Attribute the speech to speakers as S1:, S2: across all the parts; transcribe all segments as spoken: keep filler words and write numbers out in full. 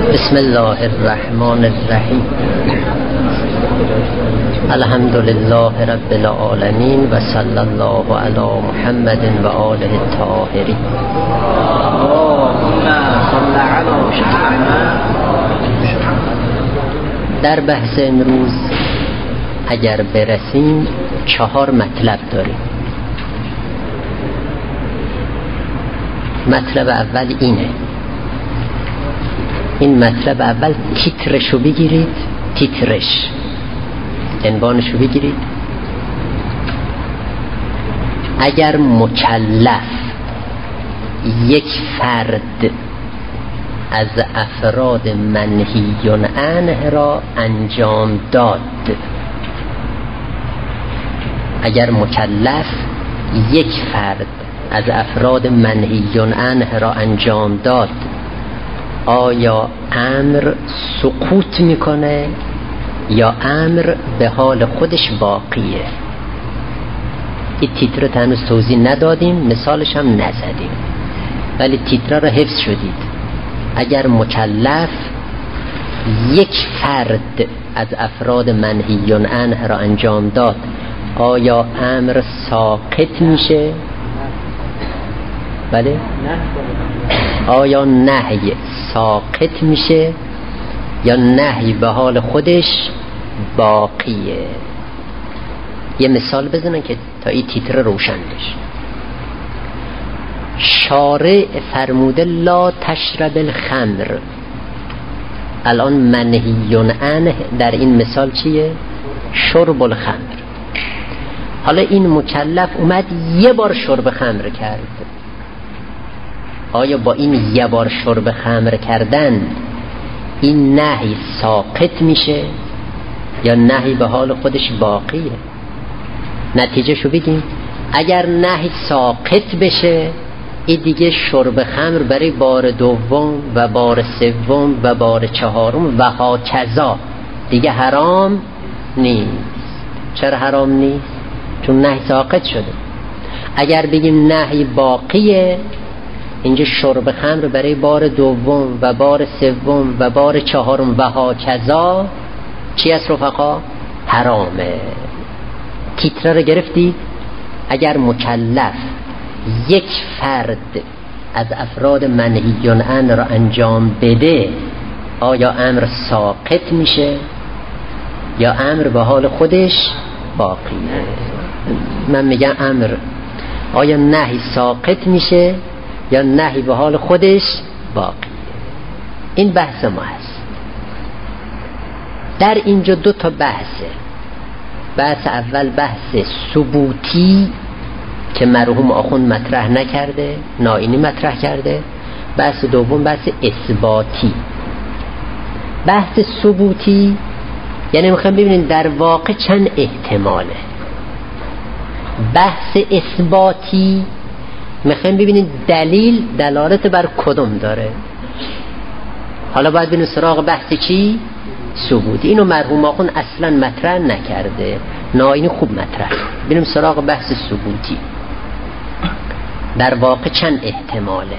S1: بسم الله الرحمن الرحیم. الحمد لله رب العالمین و صلی الله علی محمد و آله الطاهرین. در بحث امروز اگر برسیم چهار مطلب داریم. مطلب اول اینه، این مطلب اول تیترشو بگیرید، تیترش عنوانشو بگیرید. اگر مکلف یک فرد از افراد منهی عنه را انجام داد، اگر مکلف یک فرد از افراد منهی عنه را انجام داد، آیا امر سقوط میکنه یا امر به حال خودش باقیه؟ این تیتر رو هنوز توضیح ندادیم، مثالش هم نزدیم، ولی تیتر رو حفظ شدید. اگر مکلف یک فرد از افراد منهی عنه را انجام داد، آیا امر ساقط میشه؟ بله؟ آیا نهی ساقط میشه یا نهی به حال خودش باقیه؟ یه مثال بزنن که تا این تیتر روشن بشه. شارع فرموده لا تشرب الخمر، الان منهی عنه در این مثال چیه؟ شرب الخمر. حالا این مکلف اومد یه بار شرب خمر کرد، آیا با این یه بار شرب خمر کردن این نهی ساقط میشه یا نهی به حال خودش باقیه؟ نتیجه شو بگیم. اگر نهی ساقط بشه، این دیگه شرب خمر برای بار دوم و بار سوم و بار چهارم و ها کذا دیگه حرام نیست. چرا حرام نیست؟ چون نهی ساقط شده. اگر بگیم نهی باقیه، اینجا شرب خمر برای بار دوم و بار سوم و بار چهارم و ها کذا چی است رفقا؟ حرامه. تیتره رو گرفتید؟ اگر مکلف یک فرد از افراد منهی عنه را انجام بده، آیا امر ساقط میشه یا امر به حال خودش باقیه؟ من میگم امر، آیا نهی ساقط میشه یا نهی به حال خودش باقیه؟ این بحث ما هست. در اینجا دو تا بحثه. بحث اول بحث ثبوتی که مرحوم آخوند مطرح نکرده، نائینی مطرح کرده. بحث دوم بحث اثباتی. بحث ثبوتی یعنی میخوام ببینید در واقع چند احتماله. بحث اثباتی میخوام ببینید دلیل دلالت بر کدوم داره. حالا باید ببینید سراغ بحث چی؟ ثبوتی. اینو مرحوم آخوند اصلا مطرح نکرده، نائینی خوب مطرح. ببینیم سراغ بحث ثبوتی. در واقع چند احتماله.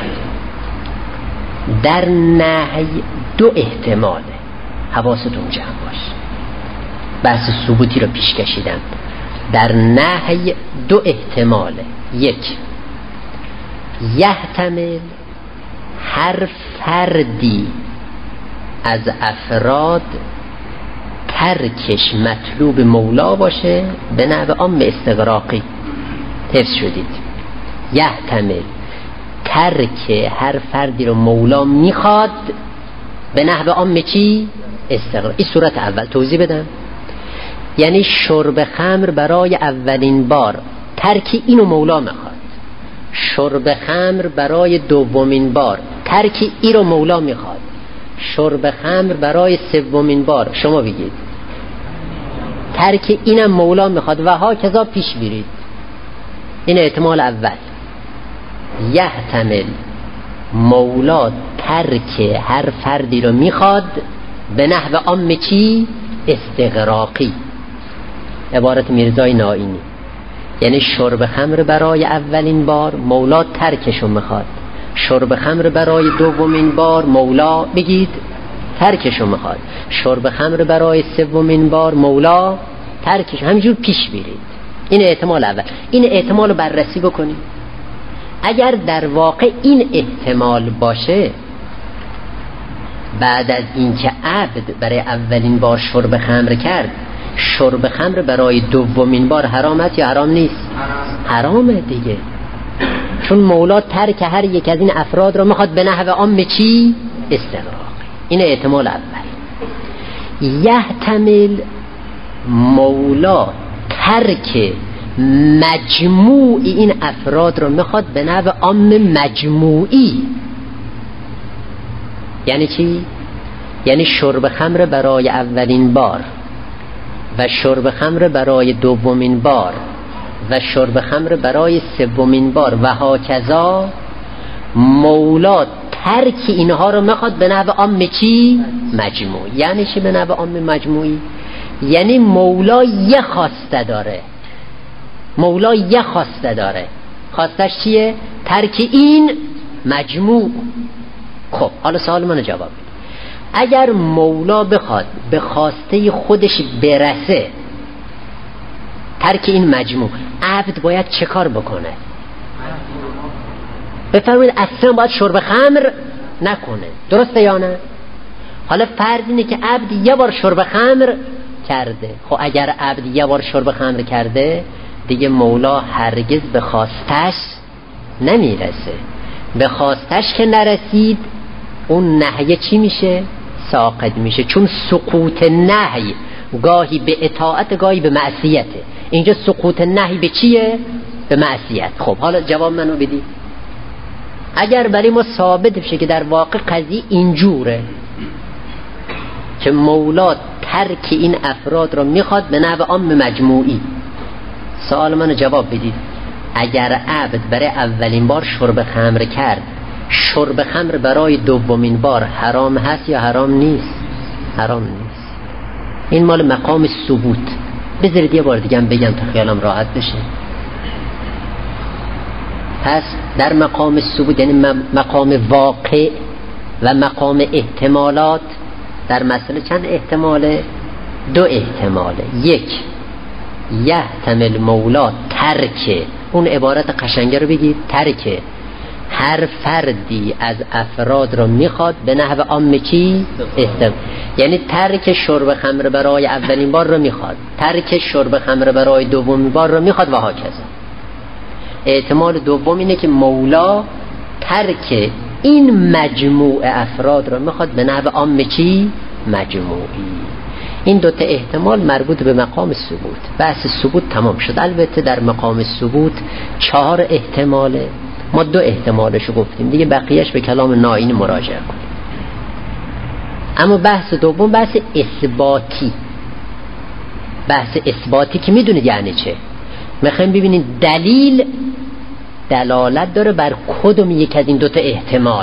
S1: در نهی دو احتماله، حواستون جمع باش. بحث ثبوتی رو پیش کشیدم. در نهی دو احتماله. یک، یحتمل هر فردی از افراد ترکش مطلوب مولا باشه به نحو عام استغراقی. حفظ شدید؟ یحتمل ترک هر فردی رو مولا میخواد به نحو عام چی؟ استغراق. این صورت اول. توضیح بدم. یعنی شرب خمر برای اولین بار ترک اینو مولا میخواد، شرب خمر برای دومین بار ترک این رو مولا میخواد، شرب خمر برای سومین بار شما بگید ترک اینم مولا میخواد و ها کذا پیش برید. این احتمال اول. یحتمل مولا ترک هر فردی رو میخواد به نحو عام چی؟ استغراقی. عبارت میرزای نائینی. یعنی شرب خمر برای اولین بار مولا ترکشو میخواد، شرب خمر برای دومین بار مولا بگید ترکشو میخواد، شرب خمر برای سومین بار مولا ترکش، همینجور پیش برید. این احتمال اول. این احتمال رو بررسی بکنید. اگر در واقع این احتمال باشه، بعد از اینکه عبد برای اولین بار شرب خمر کرد، شرب خمر برای دومین بار حرام است یا حرام نیست؟ حرامه دیگه، چون مولا ترک هر یک از این افراد رو میخواد به نحو عام چی؟ استغراق. این احتمال اول. یحتمل مولا ترک مجموع این افراد رو میخواد به نحو عام مجموعی. یعنی چی؟ یعنی شرب خمر برای اولین بار و شرب خمر برای دومین بار و شرب خمر برای سومین بار و هاکذا، مولا ترک اینها رو میخواد به نحو عام چی؟ مجموعی. یعنی چی به نحو عام مجموعی؟ یعنی مولا یه خواسته داره، مولا یه خواسته داره. خواستش چیه؟ ترک این مجموع. خب حالا سوال منو جواب بده. اگر مولا بخواد به خواسته خودش برسه، ترک این مجموع، عبد باید چه کار بکنه؟ بفرمایید اصلا باید شرب خمر نکنه، درسته یا نه؟ حالا فرض اینه که عبد یه بار شرب خمر کرده. خب اگر عبد یه بار شرب خمر کرده، دیگه مولا هرگز به خواستش نمیرسه. به خواستش که نرسید، اون نهی چی میشه؟ ساقط میشه. چون سقوط نهی گاهی به اطاعت گاهی به معصیته. اینجا سقوط نهی به چیه؟ به معصیت. خب حالا جواب منو بدی. اگر برای ما ثابت بشه که در واقع قضیه اینجوره که مولا ترک این افراد رو میخواد به نحو عام مجموعی، سوال منو جواب بدید. اگر عبد برای اولین بار شرب خمر کرد، شرب خمر برای دومین بار حرام هست یا حرام نیست؟ حرام نیست. این مال مقام ثبوت. بذارید یه بار دیگه هم بگم تا خیالم راحت بشه. پس در مقام ثبوت، یعنی مقام واقع و مقام احتمالات، در مسئله چند احتماله؟ دو احتماله. یک، یحتمل مولا ترک، اون عبارت قشنگه رو بگید، ترک هر فردی از افراد رو میخواد به نحو عام چی؟ استم. یعنی ترک شرب خمر برای اولین بار رو میخواد، ترک شرب خمر برای دومین بار رو میخواد و هاکذا. احتمال دوم اینه که مولا ترک این مجموع افراد رو میخواد به نحو عام چی؟ مجموعی. این دوتا احتمال مربوط به مقام ثبوت. بحث ثبوت تمام شد. البته در مقام ثبوت چهار احتماله، ما دو احتمالشو گفتیم دیگه، بقیهش به کلام نائین مراجعه کنیم. اما بحث دوم بحث اثباتی. بحث اثباتی که میدونید یعنی چه؟ میخوایم ببینید دلیل دلالت داره بر کدوم یک از این دوتا احتمال.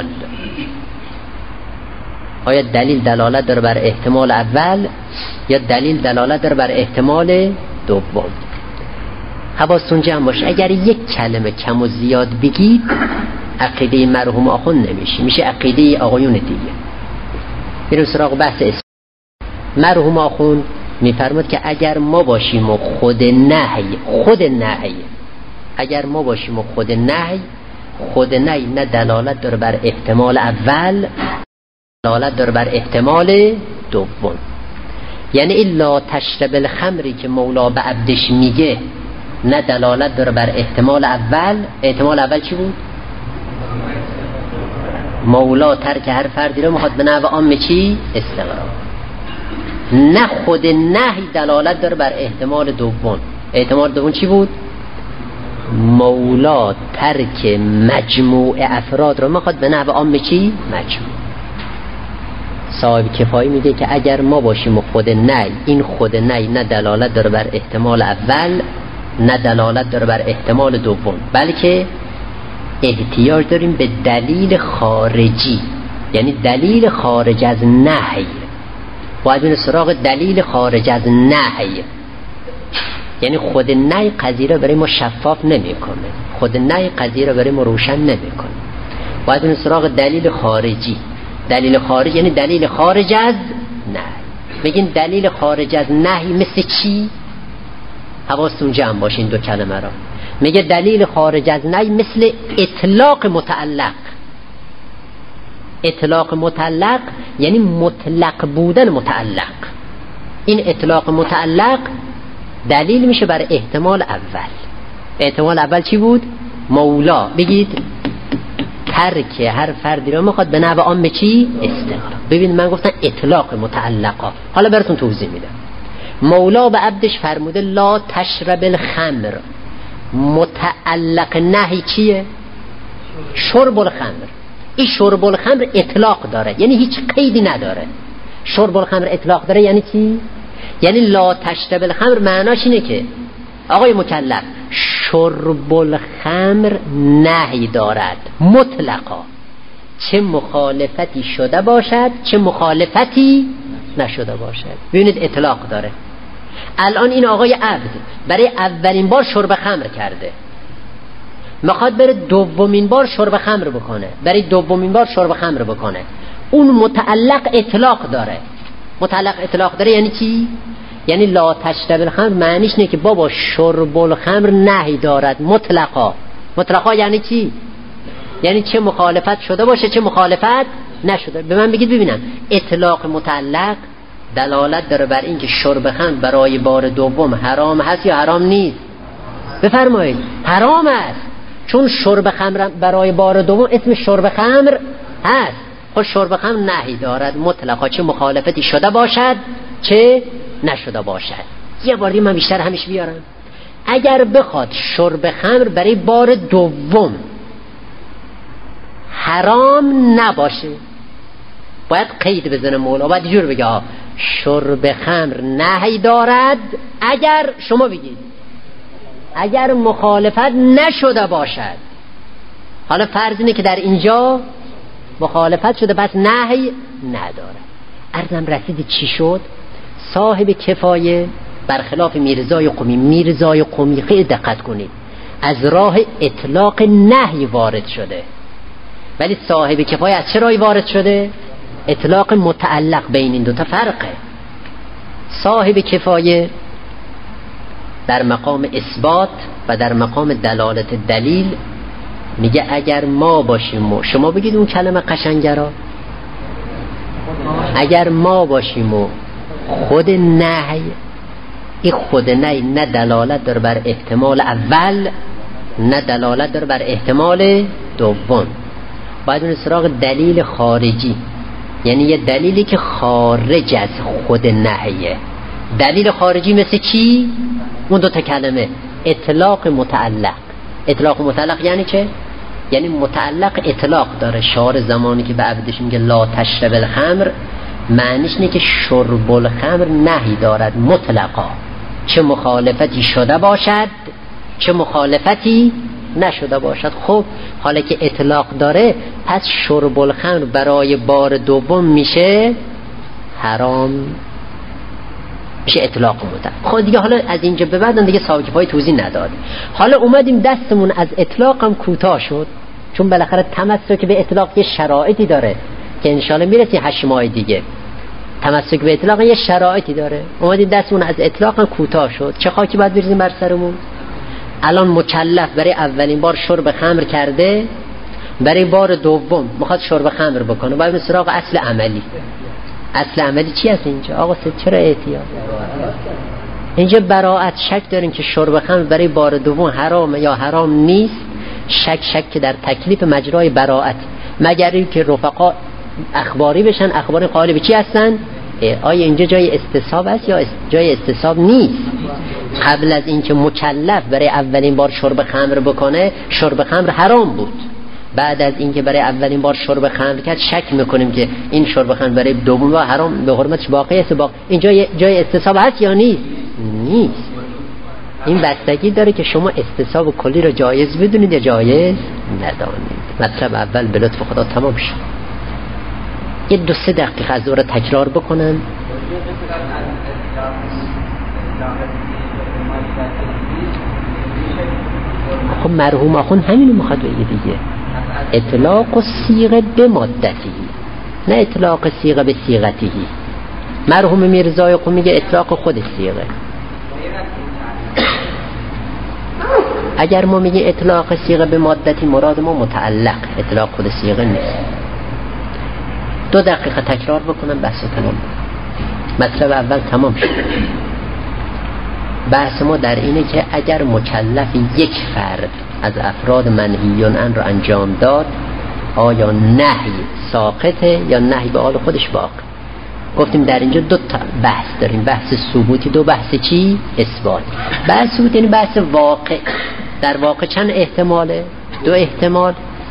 S1: آیا دلیل دلالت داره بر احتمال اول یا دلیل دلالت داره بر احتمال دوم؟ حواستون جمع باشه. اگر یک کلمه کم و زیاد بگید، عقیده مرحوم آخوند نمیشه، میشه عقیده آقایون دیگه. بریم سراغ بحث اسم. مرحوم آخوند میفرماد که اگر ما باشیم و خود نهی، خود نهی اگر ما باشیم و خود نهی خود نهی نه دلالت داره بر احتمال اول، دلالت داره بر احتمال دوم. یعنی الا تشرب الخمری که مولا به عبدش میگه، نه دلالت داره بر احتمال اول. احتمال اول چی بود؟ مولا ترک هر فردی رو میخواد به نحو عام چی؟ استغراق. نه خود نهی دلالت داره بر احتمال دوم. احتمال دوم چی بود؟ مولا ترک مجموع افراد رو میخواد به نحو عام چی؟ مجموع. صاحب کفایی میگه که اگر ما باشیم و خود نهی، این خود نهی نه دلالت داره بر احتمال اول نه دلالت داره بر احتمال دوم، بلکه احتیاج داریم به دلیل خارجی، یعنی دلیل خارج از نهی. باید بین سراغ دلیل خارج از نهی. یعنی خود نهی قضیه را برای ما شفاف نمیکنه، خود نهی قضیه را برای ما روشن نمیکنه. باید اون سراغ دلیل خارجی. دلیل خارجی یعنی دلیل خارج از نهی. بگین دلیل خارج از نهی مثل چی؟ حواستون جمع باشه این دو کلمه را. میگه دلیل خارج از نهی مثل اطلاق متعلق. اطلاق متعلق یعنی مطلق بودن متعلق. این اطلاق متعلق دلیل میشه برای احتمال اول. احتمال اول چی بود؟ مولا. بگید ترک هر فردی رو میخواد به نحو عام چی؟ استقرار. ببین من گفتم اطلاق متعلقا، حالا براتون توضیح میدم. مولا به عبدش فرموده لا تشرب الخمر. متعلق نهی چیه؟ شرب الخمر. این شرب الخمر اطلاق داره، یعنی هیچ قیدی نداره. شرب الخمر اطلاق داره یعنی چی؟ یعنی لا تشرب الخمر معناش اینه که آقای مکلف شرب الخمر نهی دارد مطلقا، چه مخالفتی شده باشد چه مخالفتی نشده باشد. ببینید اطلاق داره. الان این آقای عبد برای اولین بار شرب خمر کرده، میخواد بره دومین بار شرب خمر بکنه، برای دومین بار شرب خمر بکنه. اون متعلق اطلاق داره. متعلق اطلاق داره یعنی چی؟ یعنی لا تشرب الخمر معنیش اینه که بابا شرب الخمر نهی دارد مطلقا. مطلقا یعنی چی؟ یعنی چه مخالفت شده باشه چه مخالفت نشده. به من بگید ببینم اطلاق متعلق دلالت داره بر این که شرب خمر برای بار دوم حرام هست یا حرام نیست؟ بفرمایید حرام است، چون شرب خمر برای بار دوم اسم شرب خمر هست. خب شرب خمر نهی دارد مطلقا، چه مخالفتی شده باشد چه نشده باشد. یه بار دیگه من بیشتر همیشه بیارم. اگر بخواد شرب خمر برای بار دوم حرام نباشه، باید قید بزنه مولا، باید جور بگه شرب خمر نهی دارد اگر شما بگید اگر مخالفت نشده باشد. حالا فرض اینه که در اینجا مخالفت شده پس نهی نداره. عرضم رسید چی شد؟ صاحب کفایه برخلاف میرزای قمی، میرزای قمی خیلی دقت کنید از راه اطلاق نهی وارد شده، ولی صاحب کفایه از چه راهی وارد شده؟ اطلاق متعلق. بین این دوتا فرقه. صاحب کفایه در مقام اثبات و در مقام دلالت دلیل میگه اگر ما باشیم و شما بگید اون کلمه قشنگرا، اگر ما باشیم و خود نهی، این خود نهی نه دلالت داره بر احتمال اول نه دلالت داره بر احتمال دوم، باید اون سراغ دلیل خارجی، یعنی یه دلیلی که خارج از خود نهیه. دلیل خارجی مثل چی؟ اون دو تا کلمه اطلاق متعلق. اطلاق متعلق یعنی چه؟ یعنی متعلق اطلاق داره. شعار زمانی که به عبدش میگه لا تشرب الخمر معنیش اینه که شرب الخمر نهی دارد مطلقا، چه مخالفتی شده باشد چه مخالفتی نشده باشد. خب حالا که اطلاق داره پس شرب الخمر برای بار دوم میشه حرام، میشه اطلاق مطلق. خب دیگه حالا از اینجا به بعد دیگه صاحب کفایه توضیح نداد. حالا اومدیم دستمون از اطلاق هم کوتاه شد، چون بالاخره تمسک به اطلاق یه شرایطی داره که انشالله میرسی هشت ماه دیگه. تمسک به اطلاق یه شرایطی داره. اومدیم دستمون از اطلاق هم کوتاه شد. چه خاکی باید بریزیم بر سرمون؟ الان مکلف برای اولین بار شرب خمر کرده، برای بار دوم میخواد شرب خمر بکنه، باید سراغ اصل عملی. اصل عملی چی هست اینجا؟ آقا چرا احتیاط؟ اینجا براءت شک داریم که شرب خمر برای بار دوم حرام یا حرام نیست. شک شک که در تکلیف مجرای براءت، مگر اینکه رفقا اخباری بشن. اخباری قالب چی هستن؟ آیا اینجا جای استصحاب است یا جای استصحاب نیست؟ قبل از اینکه مکلف برای اولین بار شرب خمر بکنه شرب خمر حرام بود. بعد از اینکه برای اولین بار شرب خمر کرد شک میکنیم که این شرب خمر برای دوم بار حرام به حرمتش باقی است. باقی اینجا جای استصحاب هست یا نیست؟ نیست. این بستگی داره که شما استصحاب کلی رو جایز بدونید یا جایز ندانید. مطلب اول به لطف خدا تمام شد. یه دو سه دقیقه از دوره تکرار بکنن. خب مرحوم آخون همینو میخواد بگه دیگه. اطلاق و صیغه به مادتی، نه اطلاق صیغه به صیغتی. مرحوم میرزای قم میگه اطلاق خود صیغه. اگر ما میگه اطلاق صیغه به مادتی، مراد ما متعلق، اطلاق خود صیغه نیست. دو دقیقه تکرار بکنم بحث تمام. مطلب اول تمام شد. بحث ما در اینه که اگر مکلف یک فرد از افراد منهیون عنه را انجام داد، آیا نهی ساقطه یا نهی به حال خودش باقی؟ گفتیم در اینجا دو تا بحث داریم، بحث ثبوتی، دو بحث چی؟ اثبات. بحث ثبوت یعنی بحث واقع. در واقع چند احتماله؟ دو احتمال.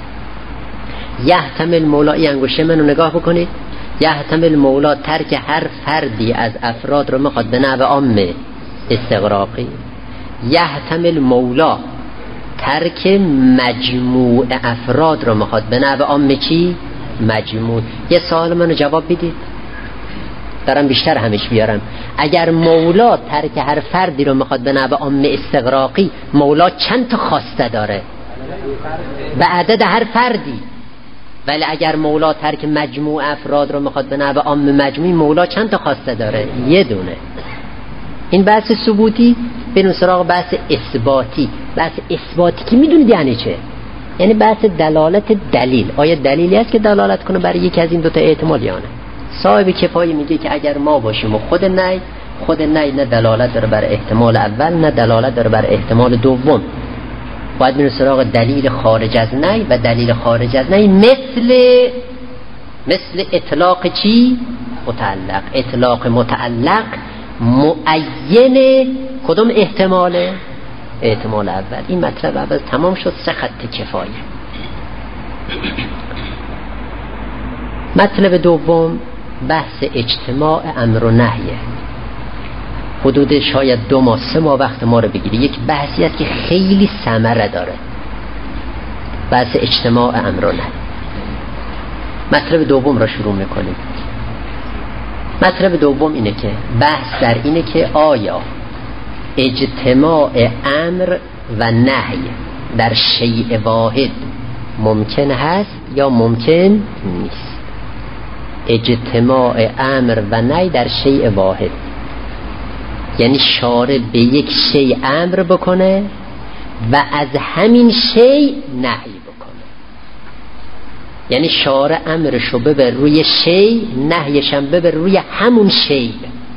S1: یحتمل مولا، این انگوشه منو نگاه بکنید، یحتمل مولا ترک هر فردی از افراد رو میخواد به نحو عام استغراقی. یحتمل مولا ترک مجموع افراد رو میخواد به نحو عام چی؟ مجموع. یه سوال منو جواب بدید، دارم بیشتر همش بیارم. اگر مولا ترک هر فردی رو میخواد به نحو عام استغراقی، مولا چند تا خواسته داره؟ به عدد هر فردی. ولی اگر مولا ترک مجموع افراد رو میخواد به نحو عام مجموعی، مولا چند تا خواسته داره؟ یه دونه. این بحث ثبوتی. بریم سراغ بحث اثباتی. بحث اثباتی که میدونید یعنی چه؟ یعنی بحث دلالت دلیل. آیا دلیلی هست که دلالت کنه برای یکی از این دوتا احتمال یا نه؟ صاحب کفایی میگه که اگر ما باشیم و خود نی، خود نی نه دلالت داره بر احتمال اول، نه دلالت داره بر احتمال دوم. باید بریم سراغ دلیل خارج از نی، و دلیل خارج از نی مثل مثل اطلاق چی؟ متعلق. اطلاق متعلق معین کدوم احتماله؟ احتمال اول. این مطلب اول تمام شد. سه خط کفایه. مطلب دوم بحث اجتماع امر و نهیه. حدود شاید دو ماه سه ماه وقت ما رو بگیره. یک بحثی است که خیلی ثمره داره، بحث اجتماع امر و نهی. مطلب دوم را شروع میکنیم. مطلب دوم اینه که بحث در اینه که آیا اجتماع امر و نهی در شیء واحد ممکن هست یا ممکن نیست؟ اجتماع امر و نهی در شیء واحد یعنی شارع به یک شیء امر بکنه و از همین شیء نهی بکنه. یعنی شارع امرشو ببر روی شیء، نهیشم ببر روی همون شیء.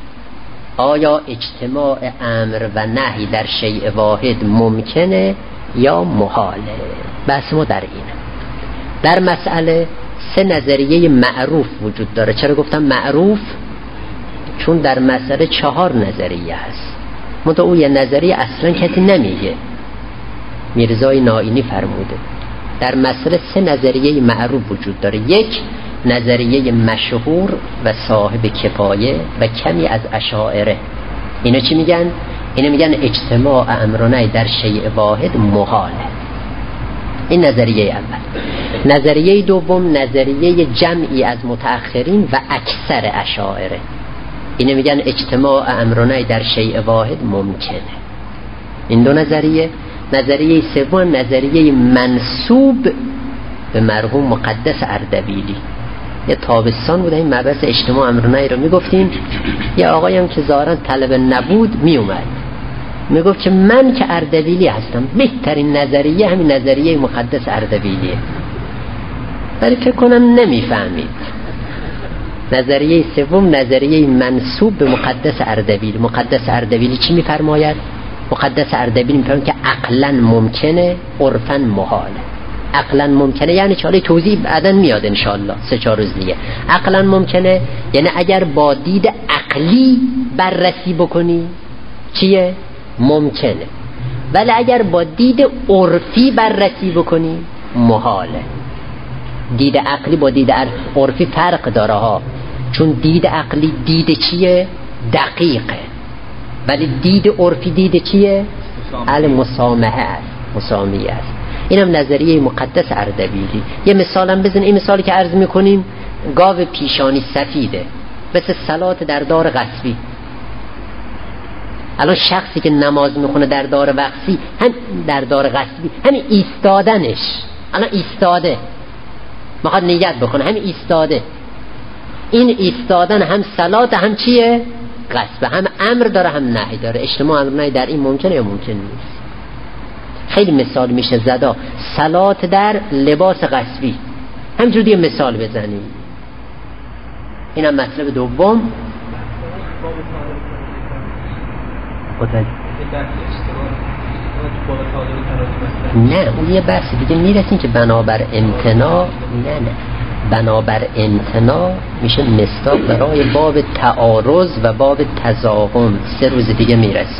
S1: آیا اجتماع امر و نهی در شیء واحد ممکنه یا محاله؟ بحث ما در اینه. در مسئله سه نظریه معروف وجود داره. چرا گفتم معروف؟ چون در مسئله چهار نظریه هست، منتها او یه نظریه اصلا کسی نمیگه. میرزای نائینی فرموده در مسئله سه نظریه معروف وجود داره. یک نظریه مشهور و صاحب کفایه و کمی از اشاعره. اینا چی میگن؟ اینا میگن اجتماع امر و نهی در شیء واحد محاله. این نظریه اول. نظریه دوم نظریه جمعی از متأخرین و اکثر اشاعره. اینا میگن اجتماع امر و نهی در شیء واحد ممکنه. این دو نظریه. نظریه سوم نظریه منسوب به مرحوم مقدس اردبیلی. یه تابستان بود این مبحث اجتماع امر و نهی رو میگفتیم. یه آقایی هم که ظاهرا طلبه نبود میومد میگفت که من که اردبیلی هستم، بهترین نظریه همین نظریه مقدس اردبیلیه. ولی فکر کنم نمیفهمید. نظریه سوم نظریه منسوب به مقدس اردبیلی. مقدس اردبیلی چی میفرماید؟ مقدس اردبیلی میفرماید که عقلا ممکنه، عرفا محاله. عقلا ممکنه یعنی چاله توضیح بعدن میاد انشالله سه چهار روز دیگه. عقلا ممکنه یعنی اگر با دید عقلی بررسی بکنی چیه؟ ممکنه. ولی اگر با دید عرفی بررسی بکنی محاله. دید عقلی با دید عرفی فرق داره ها، چون دید عقلی دید چیه؟ دقیقه. ولی دید عرفی دید چیه؟ المسامحه است، مسامیه است. اینم نظریه مقدس اردبیلی. یه مثالم بزن. این مثالی که عرض میکنیم گاو پیشانی سفیده، مثل صلات در دار غصبی. الان شخصی که نماز میخونه در دار وقسی هم در دار غصبی، همین ایستادنش الان ایستاده میخواد نیت بکنه، همین ایستاده. این ایستادن هم صلات هم چیه؟ قصب. هم امر داره هم نهی داره. اجتماع امر نهی در این ممکنه یا ممکن نیست؟ خیلی مثال میشه زدا. صلات در لباس قصبی همجور دیگه مثال بزنیم. اینم مطلب دوم. نه اون یه بحث دیگه میرسیم که بنابر امتناع. نه نه بنابر امتناع میشه مصداق برای باب تعارض و باب تضاهم. سه روز دیگه میرسیم.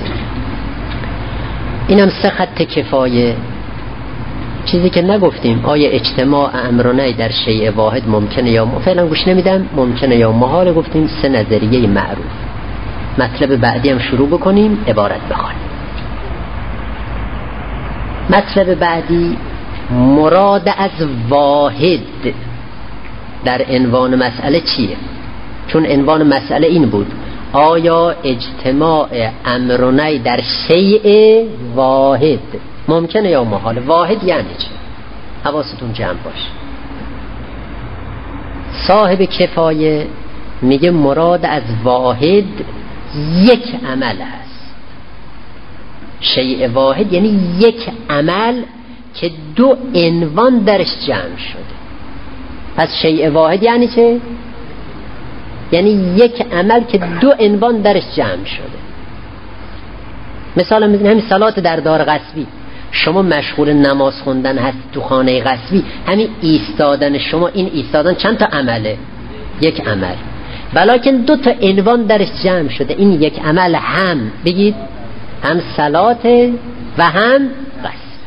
S1: اینم سه خط کفایه. چیزی که نگفتیم آیا اجتماع امر و نهی در شیء واحد ممکنه یا م... فعلا گوش نمیدم ممکنه یا محال. گفتیم سه نظریه معروف. مطلب بعدی هم شروع بکنیم. عبارت بخونیم. مطلب بعدی مراد از واحد در عنوان مسئله چیه؟ چون عنوان مسئله این بود آیا اجتماع امر و نهی در شیء واحد ممکنه یا محال؟ واحد یعنی چه؟ حواستون جمع باشه. صاحب کفایه میگه مراد از واحد یک عمل هست. شیء واحد یعنی یک عمل که دو عنوان درش جمع شده. پس شیء واحد یعنی چه؟ یعنی یک عمل که دو عنوان درش جمع شده. مثلا میزنیم همین صلات در دار غصبی. شما مشغول نماز خوندن هست تو خانه غصبی، همین ایستادن شما، این ایستادن چند تا عمله؟ یک عمل، ولیکن دو تا عنوان درش جمع شده. این یک عمل هم بگید هم صلات و هم غصب.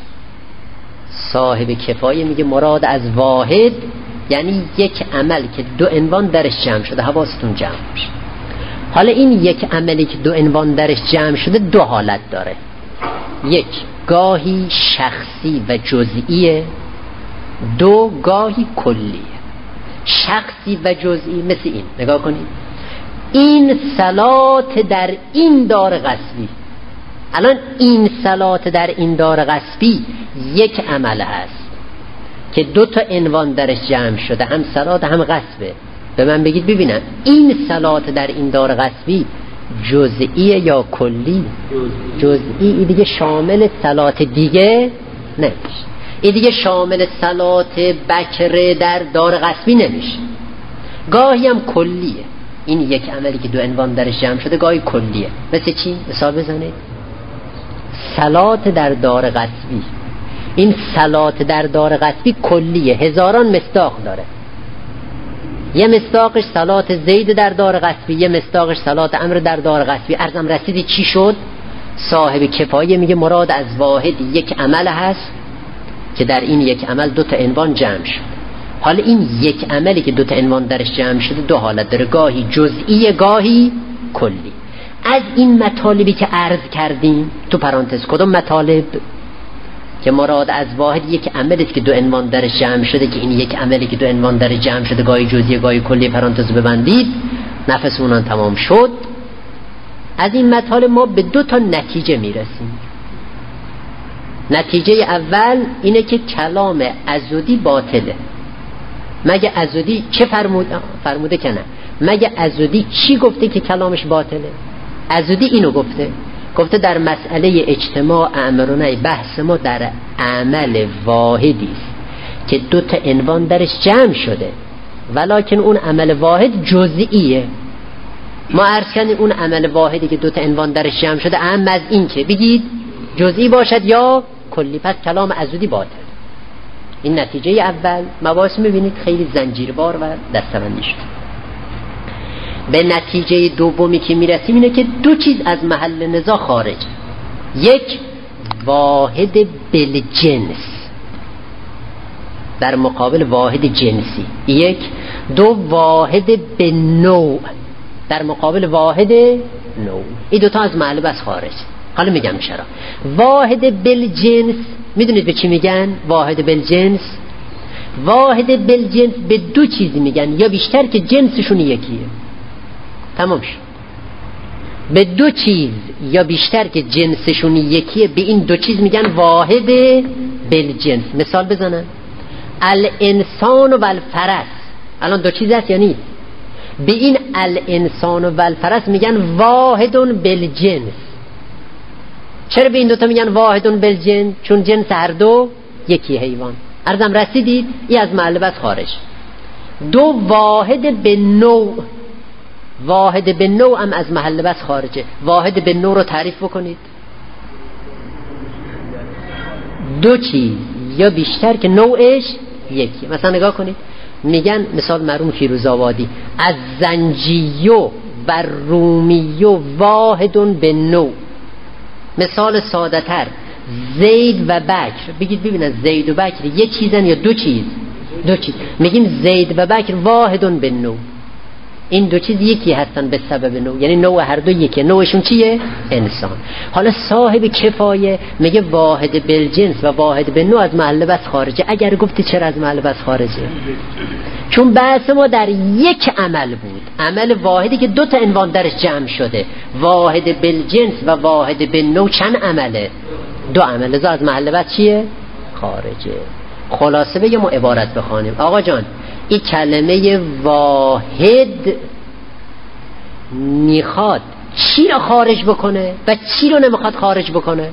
S1: صاحب کفایه میگه مراد از واحد یعنی یک عمل که دو عنوان درش جمع شده. حواستون جمع باشه. حالا این یک عملی که دو عنوان درش جمع شده دو حالت داره. یک، گاهی شخصی و جزئیه. دو، گاهی کلیه. شخصی و جزئی مثل این. نگاه کنید، این صلات در این دار غصبی. الان این صلات در این دار غصبی یک عمل هست که دو تا عنوان درش جمع شده، هم صلات هم غصبه. به من بگید ببینم این صلات در این دار غصبی جزئی یا کلی؟ جزئی. دیگه شامل صلات دیگه نمیشه. این دیگه شامل صلات بکره در دار غصبی نمیشه. گاهی هم کلیه. این یک عملی که دو عنوان درش جمع شده گاهی کلیه. مثل چی؟ مثال بزنید. صلات در دار غصبی. این صلات در دار غصبی کلیه، هزاران مصداق داره. یه مصداقش صلات زید در دار غصبی، یه مصداقش صلات امر در دار غصبی. ارزم رسیدی چی شد؟ صاحب کفایه میگه مراد از واحد یک عمل هست که در این یک عمل دو تا عنوان جمع شد. حالا این یک عملی که دو تا عنوان درش جمع شده دو حالت داره، گاهی جزئی گاهی کلی. از این مطالبی که عرض کردیم تو پرانتز کدوم مطالب؟ که مراد از واحد یک عملی است که دو عنوان درش جمع شده، که این یک عملی که دو عنوان درش جمع شده گاهی جزئی گاهی کلی. پرانتز ببندید، نفسمون تمام شد. از این مطالب ما به دو تا نتیجه میرسیم. نتیجه اول اینه که کلام عضدی باطله. مگه عضدی چه فرموده؟ فرموده که نه. مگه عضدی چی گفته که کلامش باطله؟ عضدی اینو گفته، گفته در مسئله اجتماع امر و نهی بحث ما در عمل واحدی است که دو تا عنوان درش جمع شده، ولکن اون عمل واحد جزئیه. ما عرض کردیم اون عمل واحدی که دو تا عنوان درش جمع شده اهم از این که بگید جزئی باشد یا کلی. پس کلام عضدی باطل. این نتیجه اول. مباحث میبینید خیلی زنجیروار و دستبندی شد. به نتیجه دومی که میرسیم اینه که دو چیز از محل نزاع خارج. یک، واحد بالجنس در مقابل واحد جنسی. یک. دو، واحد بالنوع در مقابل واحد نوع. این دوتا از محل بس خارج. حالا میگم چرا. واحد بالجنس میدونید به چی میگن؟ واحد بالجنس واحد بالجنس به دو چیز میگن یا بیشتر که جنسشون یکیه. تمام شد. به دو چیز یا بیشتر که جنسشون یکیه، به این دو چیز میگن واحد بالجنس. مثال بزنن. الانسان و الفرس الان دو چیز هست یا نیست؟ به این الانسان و الفرس میگن واحدون بالجنس. چرا به این دوتا میگن واحدون بالجنس؟ چون جنس هر دو یکی حیوان. عرضم رسیدید؟ این از محل بس خارج. دو واحد به نوع، واحد به نوع هم از محل بس خارجه. واحد به نوع رو تعریف بکنید. دو چیز یا بیشتر که نوعش یکی. مثلا نگاه کنید، میگن مثال مرحوم فیروزآبادی از زنجیو و رومیو واحدون به نوع. مثال ساده تر زید و بکر، بگید ببینن زید و بکر یک چیزن یا دو چیز؟ دو چیز. میگیم زید و بکر واحدون به نوع، این دو چیز یکی هستن به سبب نوع، یعنی نوع هر دو یکی. نوعشون چیه؟ انسان. حالا صاحب کفایه میگه واحد بالجنس و واحد به نوع از محل بس خارجه. اگر گفتی چرا از محل بس خارجه؟ چون بحث ما در یک عمل بود، عمل واحدی که دو تا عنوان درش جمع شده. واحد بالجنس و واحد به نوع چند عمله؟ دو عمله. لذا از محل بس چیه؟ خارجه. خلاصه بگم و عبارت بخوانیم. آقا جان این کلمه واحد میخواد چی رو خارج بکنه و چی رو نمیخواد خارج بکنه؟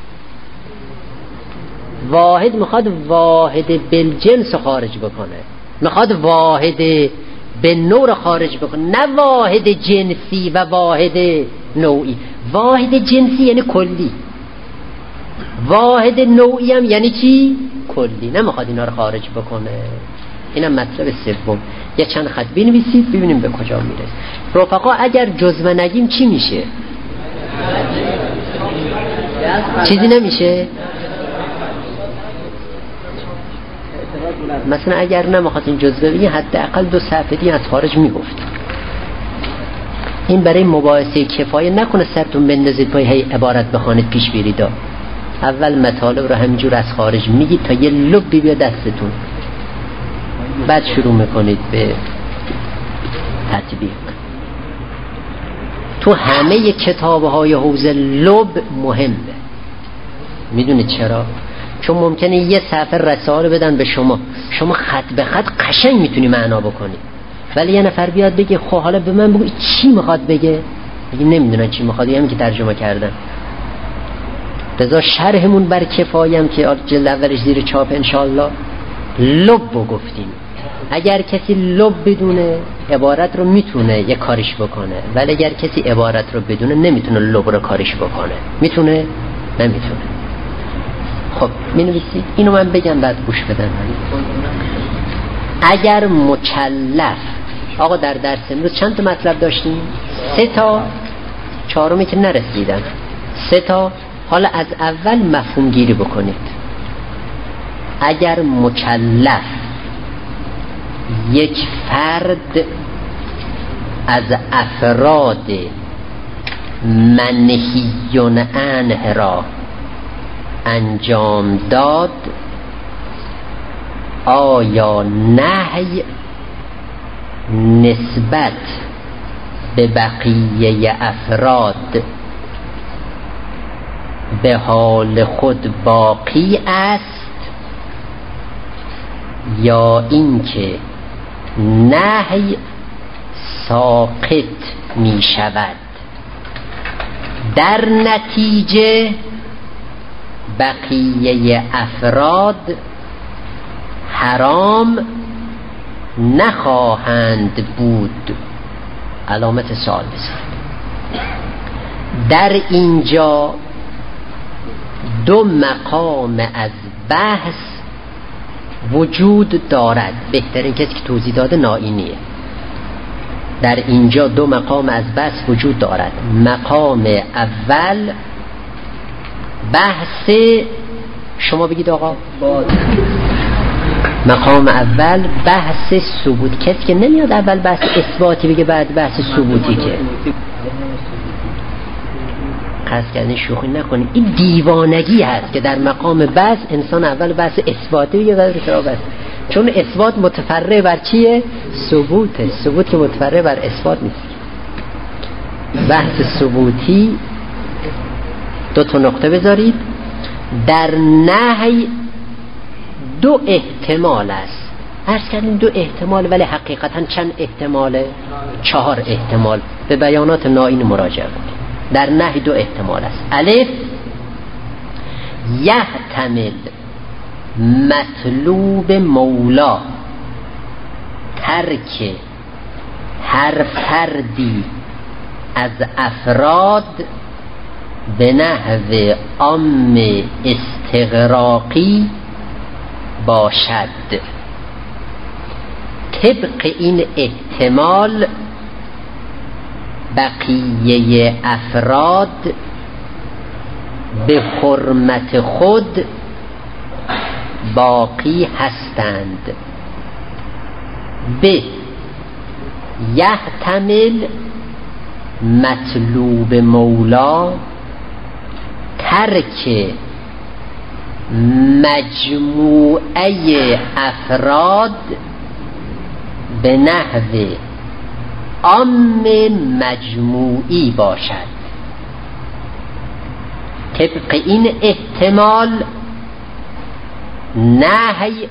S1: واحد میخواد واحد بالجنس رو خارج بکنه، میخواد واحد به نوع رو خارج بکنه، نه واحد جنسی و واحد نوعی. واحد جنسی یعنی کلی، واحد نوعی هم یعنی چی؟ کلی. نمیخواد اینا رو خارج بکنه. اینم مطلب سوم. یه چند خط بنویسید ببینیم به کجا میرسه. رفقا اگر جزوه نگیم چی میشه؟ چیزی نمیشه. مثلا اگر نمیخواستین جزوه بگین حداقل دو صفحه دیگه از خارج میگفت. این برای مباحثه کفایه نکنه سرتون بندازید پای هی عبارت بخوانید پیش برید. اول مطالب رو همینجور از خارج میگید تا یه لبی بیاد دستتون، بعد شروع میکنید به تطبیق. تو همه کتاب‌های حوزه لب مهمه. میدونید چرا؟ چون ممکنه یه صفحه رساله بدن به شما، شما خط به خط قشنگ میتونی معنا بکنید، ولی یه نفر بیاد بگه خب حالا به من بگو چی میخواد بگه، میگی نمیدونن چی میخواد، همین که ترجمه کردن. لذا شرحمون بر کفایم که جلد اولش زیر چاپ انشالله لب رو گفتیم. اگر کسی لب بدونه عبارت رو میتونه یه کارش بکنه، ولی اگر کسی عبارت رو بدونه نمیتونه لب رو کارش بکنه. میتونه؟ نمیتونه. خب می نویسید. اینو من بگم بعد گوش بدن. اگر مکلف، آقا در درس امروز چند تا مطلب داشتیم؟ سه تا، چهارمی که نرسیدن. سه تا. حالا از اول مفهوم گیری بکنید. اگر مکلف یک فرد از افراد منهیون عنه را انجام داد، آیا نهی نسبت به بقیه افراد به حال خود باقی است یا اینکه نهی ساقط می شود؟ در نتیجه بقیه افراد حرام نخواهند بود. علامت سوال بزنید. در اینجا دو مقام از بحث وجود دارد. بهترین کسی که توضیح داده نائینیه. در اینجا دو مقام از بحث وجود دارد. مقام اول بحث، شما بگید آقا، مقام اول بحث ثبوت. کسی که نمیاد اول بحث اثباتی بگه بعد بحث ثبوتی که قصد کردن شوخی نکنیم. این دیوانگی هست که در مقام بحث انسان اول بحث اثباتی بگه بعد بحث، چون اثبات متفرع بر چیه؟ ثبوته. ثبوت که متفرع بر اثبات نیست. بحث ثبوتی دو تا نقطه بذارید. در نهی دو احتمال است. عرض کردیم دو احتمال، ولی حقیقتا چند احتماله؟ چهار احتمال. به بیانات نائین مراجعه کنید. در نهی دو احتمال است. الف، یحتمل مطلوب مولا ترک هر فردی از افراد به نحو عام استغراقی باشد. طبق این احتمال بقیه افراد به حرمت خود باقی هستند. ب، یحتمل مطلوب مولا ترک مجموعه افراد به نحو عام مجموعی باشد. طبق این احتمال نهی،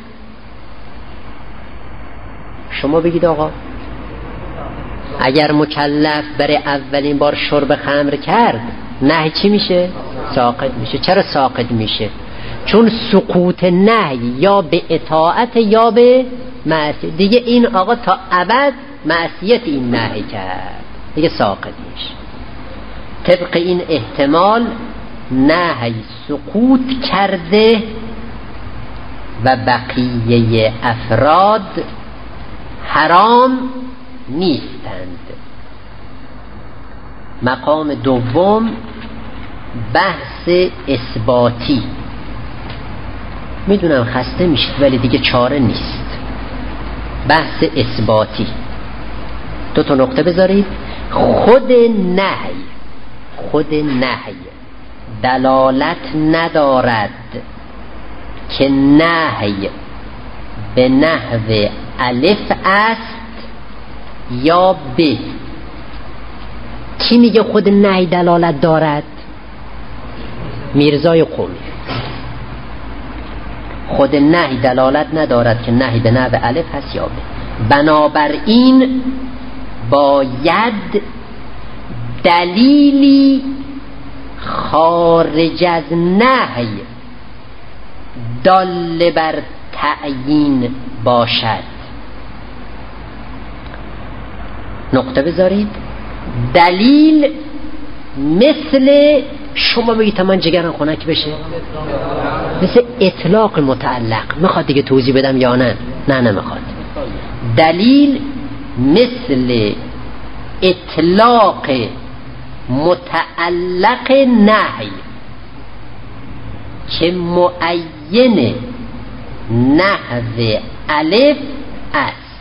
S1: شما بگید آقا اگر مکلف برای اولین بار شرب خمر کرد نهی چی میشه؟ ساقط میشه. چرا ساقط میشه؟ چون سقوط نهی یا به اطاعت یا به معصیت. دیگه این آقا تا ابد معصیت این نهی کرد، دیگه ساقط میشه. طبق این احتمال نهی سقوط کرده و بقیه افراد حرام نیستند. مقام دوم بحث اثباتی. میدونم خسته میشید ولی دیگه چاره نیست. بحث اثباتی. دو تا نقطه بذارید. خود نهی خود نهی دلالت ندارد که نهی به نحو الف است یا ب. کی میگه خود نهی دلالت دارد؟ میرزای قومی. خود نهی دلالت ندارد که نهی به نحو الف هست یا ب. بنابراین باید دلیلی خارج از نهی دال بر تعیین باشد. نقطه بذارید. دلیل مثل شما بگید من جگرم خنک بشه، مثل اطلاق متعلق. میخواد دیگه توضیح بدم یا نه؟ نه نمیخواد. دلیل مثل اطلاق متعلق نهی که معین نحو الف است،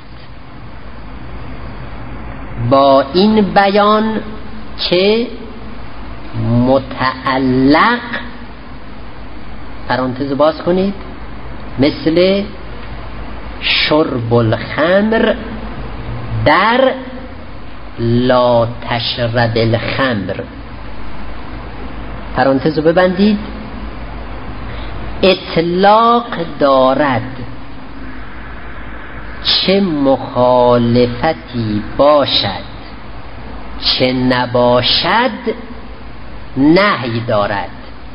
S1: با این بیان که متعلق، پرانتز باز کنید، مثل شرب الخمر در لا تشرب الخمر، پرانتز رو ببندید، اطلاق دارد چه مخالفتی باشد چه نباشد نهی دارد.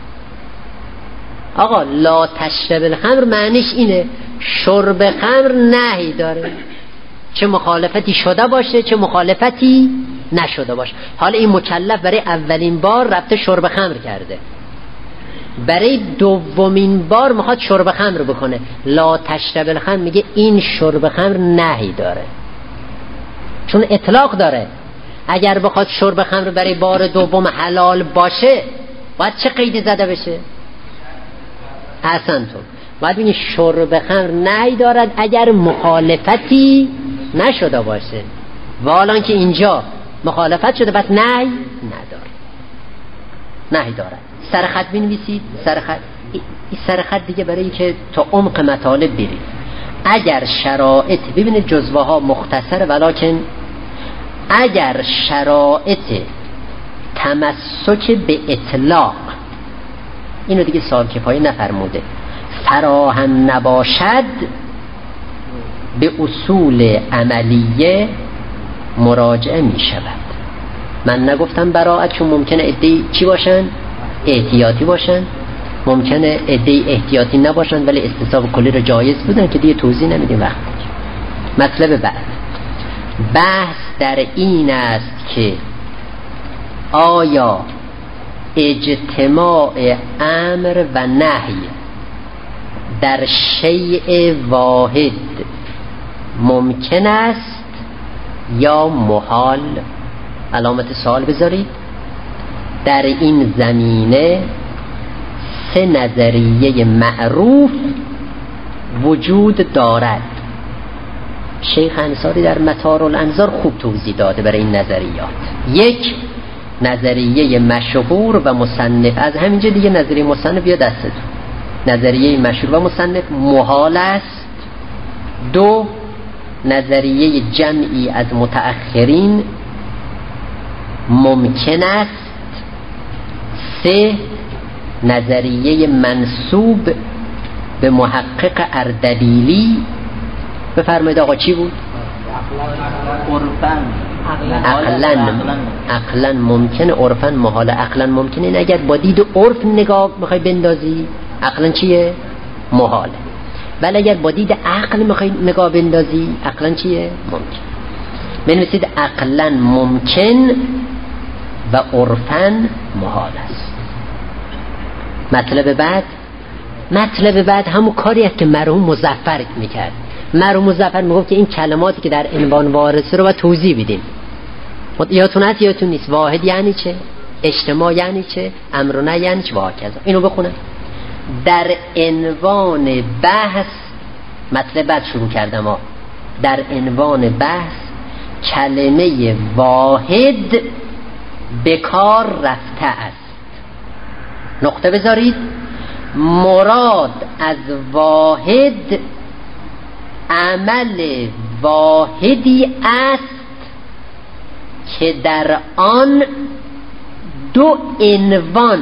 S1: آقا لا تشرب الخمر معنیش اینه شرب خمر نهی داره، چه مخالفتی شده باشه چه مخالفتی نشده باشه. حالا این مکلف برای اولین بار رفته شرب خمر کرده، برای دومین بار میخواد شرب خمر بکنه، لا تشرب الخمر میگه این شرب خمر نهی داره چون اطلاق داره. اگر بخواد شرب خمر برای بار دوم حلال باشه باید چه قیدی زده بشه؟ احسنتون، باید بینی شرب خمر نهی دارد اگر مخالفتی نشده باشه، و الان که اینجا مخالفت شده بس نهی نداره، نهی دارد. سر خط بنویسید، سر خط. این سر خط دیگه برای اینکه تا عمق مطالب برید. اگر شرایط، ببینید جزوه ها مختصر ولکن اگر شرایط تمسک به اطلاق، اینو دیگه صاحب کفایه نفرموده، فراهم نباشد به اصول عملیه مراجعه می شود. من نگفتم براعت، چون ممکنه عده‌ای چی باشن؟ احتیاطی باشن، ممکنه عده‌ای احتیاطی نباشن ولی استصواب کلی رو جایز بودن که دیگه توضیح نمیدیم وقت. مطلب بعد بحث در این است که آیا اجتماع امر و نهی در شیء واحد ممکن است یا محال؟ علامت سوال بذارید. در این زمینه سه نظریه معروف وجود دارد. شیخ انصاری در مطار الانظار خوب توضیح داده برای این نظریات. یک، نظریه مشهور و مصنف، از همینجا دیگه نظریه مصنف یا دستتون، نظریه مشهور و مصنف محال است. دو، نظریه جمعی از متأخرین ممکن است. سه، نظریه منسوب به محقق اردبیلی. بفرمایید آقا چی بود؟ عقلن عقلن ممکنه، عرفن محال. عقلن ممکنه، این اگر با دید عرف نگاه میخوای بندازی عقلن چیه؟ محاله. ولی اگر با دید عقل میخوای نگاه بندازی عقلن چیه؟ ممکن. بنویسید عقلن ممکن و عرفن محال است. مطلب بعد مطلب بعد همون کاری است که مرحوم مظفر میکرد. مرحوم مظفر میگفت که این کلماتی که در عنوان وارثه رو باید توضیح بدیم. یادتون هست یادتون نیست؟ واحد یعنی چه؟ اجتماع یعنی چه؟ امر و نهی یعنی چه؟ و هکذا. اینو بخونم. در عنوان بحث، مطلب بعد شروع کردم ها. در عنوان بحث کلمه واحد به کار رفته است. نقطه بذارید. مراد از واحد عمل واحدی است که در آن دو عنوان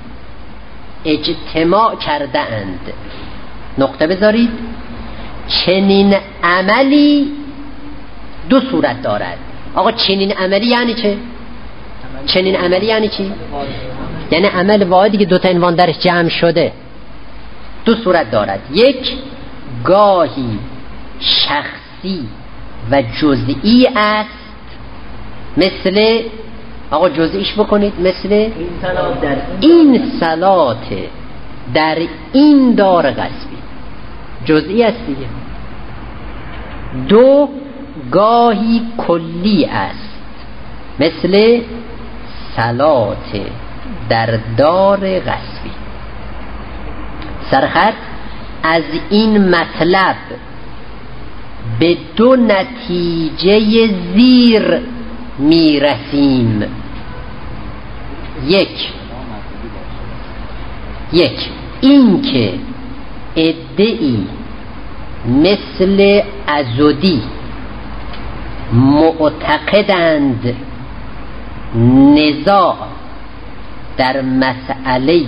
S1: اجتماع کرده اند. نقطه بذارید. چنین عملی دو صورت دارد. آقا چنین عملی یعنی چه؟ چنین عملی یعنی چی؟ یعنی عمل واحدی که دو تا عنوان درش جمع شده. دو صورت دارد. یک، گاهی شخصی و جزئی است، مثل آقا جزئیش بکنید، مثل این صلات در این دار غصبی، جزئی است دیگه. دو، گاهی کلی است، مثل صلات در دار غصبی. سرخط از این مطلب به دو نتیجه زیر میرسیم. یک یک این که ادعی مثل عزودی معتقدند نزاع در مسئله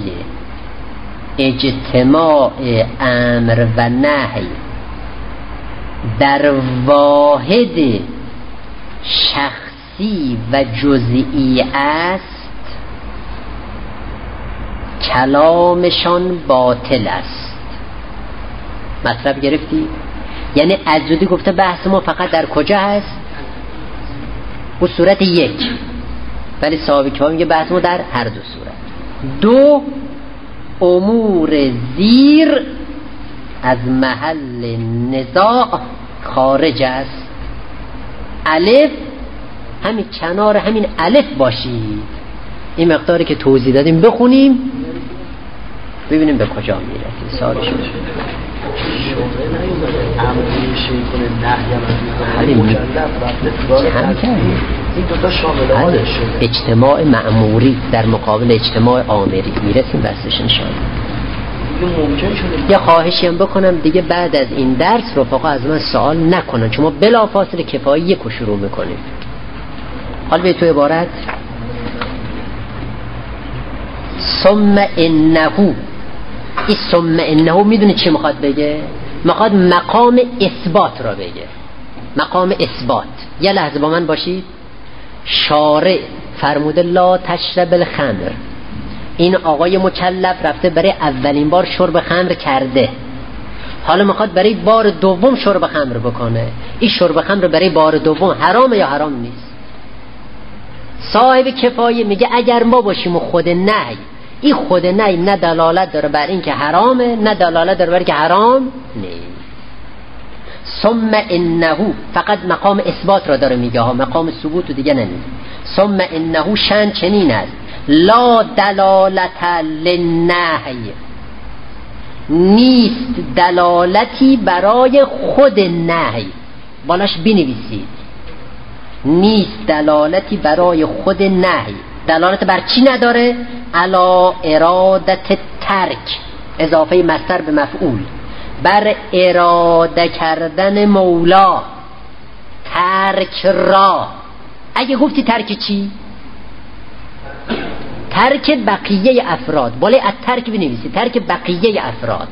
S1: اجتماع امر و نهی در واحد شخصی و جزئی است، کلامشان باطل است. مطلب گرفتی؟ یعنی عزودی گفته بحث ما فقط در کجا هست؟ او صورت یک، ولی صاحب کتاب میگه بحث ما در هر دو صورت. دو، امور زیر از محل نزاع خارج است. الف، همین کنار همین الف باشید. این مقداری که توضیح دادیم بخونیم ببینیم به کجا میرسیم. سوالش شد اجتماع مأموری در مقابل اجتماع آمری میرسیم بستش انشاءالله. یه خواهشی هم بکنم دیگه، بعد از این درس رفقا از من سوال نکنن، چون ما بلافاصله کفایی یکو شروع میکنیم. حال به تو عبارت ثم انه این ثم انه میدونه چی میخواد بگه؟ میخواد مقام اثبات را بگه، مقام اثبات. یه لحظه با من باشید. شارع فرموده لا تشرب الخمر، این آقای مکلف رفته برای اولین بار شرب خمر کرده، حالا میخواد برای بار دوم شرب خمر بکنه. این شرب خمر برای بار دوم حرامه یا حرام نیست؟ صاحب کفایه میگه اگر ما باشیم و خود نهی، این خود نهی نه دلالت داره بر این که حرامه نه دلالت داره بر این که حرام نیست. ثم انه فقط مقام اثبات را داره میگه ها، مقام ثبوت رو دیگه نمیگه. ثم انه شأن چنین است لا دلالت للنهی، نیست دلالتی برای خود نهی، بالاش بنویسید نیست دلالتی برای خود نهی. دلالت بر چی نداره؟ علا ارادت ترک، اضافه مصدر به مفعول، بر اراده کردن مولا ترک را. اگه گفتی ترک چی؟ ترک بقیه افراد، بالای از ترک بنویسی ترک بقیه افراد.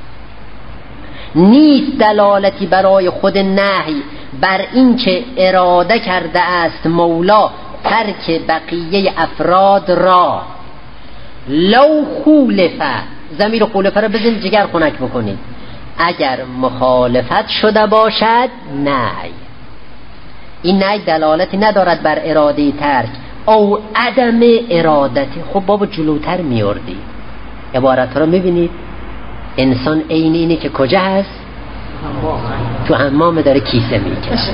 S1: نیست دلالتی برای خود نهی بر این که اراده کرده است مولا ترک بقیه افراد را. لو خولفه، ضمیر خولفه را بزنید جگر خنک بکنید، اگر مخالفت شده باشد نهی. این نهی دلالتی ندارد بر اراده ترک او عدم ارادتی. خب بابا جلوتر میاردی عبارت را میبینید. انسان عین اینه که کجا هست؟ تو حمام داره کیسه میکشه.